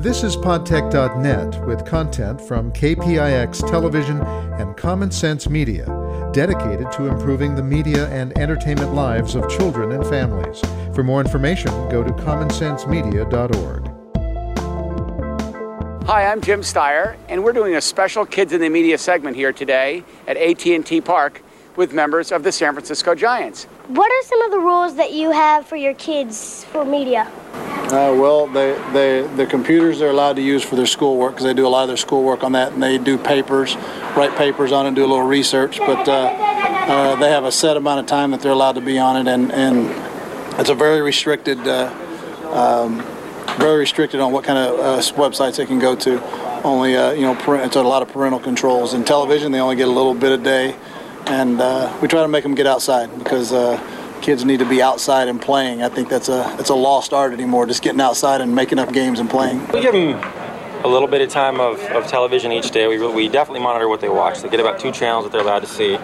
This is podtech.net with content from KPIX Television and Common Sense Media, dedicated to improving the media and entertainment lives of children and families. For more information, go to commonsensemedia.org. Hi, I'm Jim Steyer, and we're doing a special Kids in the Media segment here today at AT&T Park with members of the San Francisco Giants. What are some of the rules that you have for your kids for media? Well, the computers they're allowed to use for their schoolwork, because they do a lot of their schoolwork on that, and they do papers, write papers on it, and do a little research. But they have a set amount of time that they're allowed to be on it, and it's a very restricted on what kind of websites they can go to. Only it's a lot of parental controls. In television, they only get a little bit a day, and we try to make them get outside because. Kids need to be outside and playing. I think it's a lost art anymore, just getting outside and making up games and playing. We give them a little bit of time of television each day. We definitely monitor what they watch. They get about 2 channels that they're allowed to see.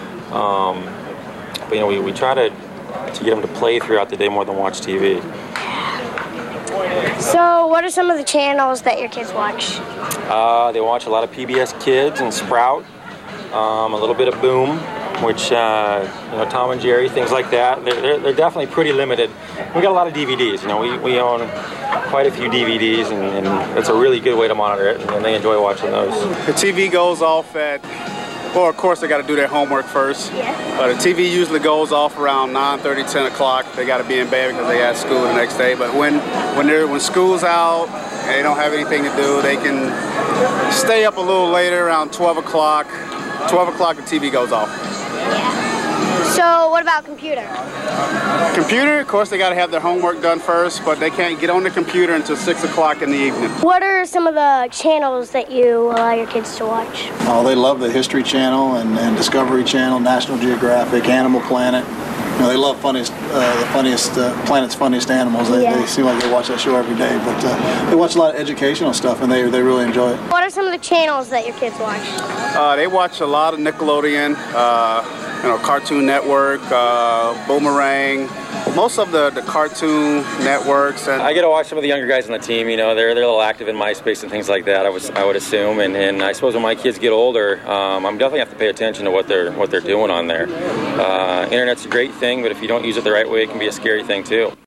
But we try to get them to play throughout the day more than watch TV. So what are some of the channels that your kids watch? They watch a lot of PBS Kids and Sprout, a little bit of Boom, which, Tom and Jerry, things like that. They're definitely pretty limited. We got a lot of DVDs. We own quite a few DVDs, and it's a really good way to monitor it, and they enjoy watching those. The TV goes off of course, they got to do their homework first. Yeah. But the TV usually goes off around 9:30, 10 o'clock. They got to be in bed because they have school the next day. But when school's out and they don't have anything to do, they can stay up a little later, around 12 o'clock. 12 o'clock, the TV goes off. So what about computer? Computer, of course, they got to have their homework done first, but they can't get on the computer until 6 o'clock in the evening. What are some of the channels that you allow your kids to watch? Oh, they love the History Channel and Discovery Channel, National Geographic, Animal Planet. They love Planet's Funniest Animals. They seem like they watch that show every day, but they watch a lot of educational stuff, and they really enjoy it. What are some of the channels that your kids watch? They watch a lot of Nickelodeon, Cartoon Network, Boomerang, most of the Cartoon Networks. And I get to watch some of the younger guys on the team. They're a little active in MySpace and things like that. I would assume, and I suppose when my kids get older, I'm definitely have to pay attention to what they're doing on there. Internet's a great thing, but if you don't use it the right way, it can be a scary thing too.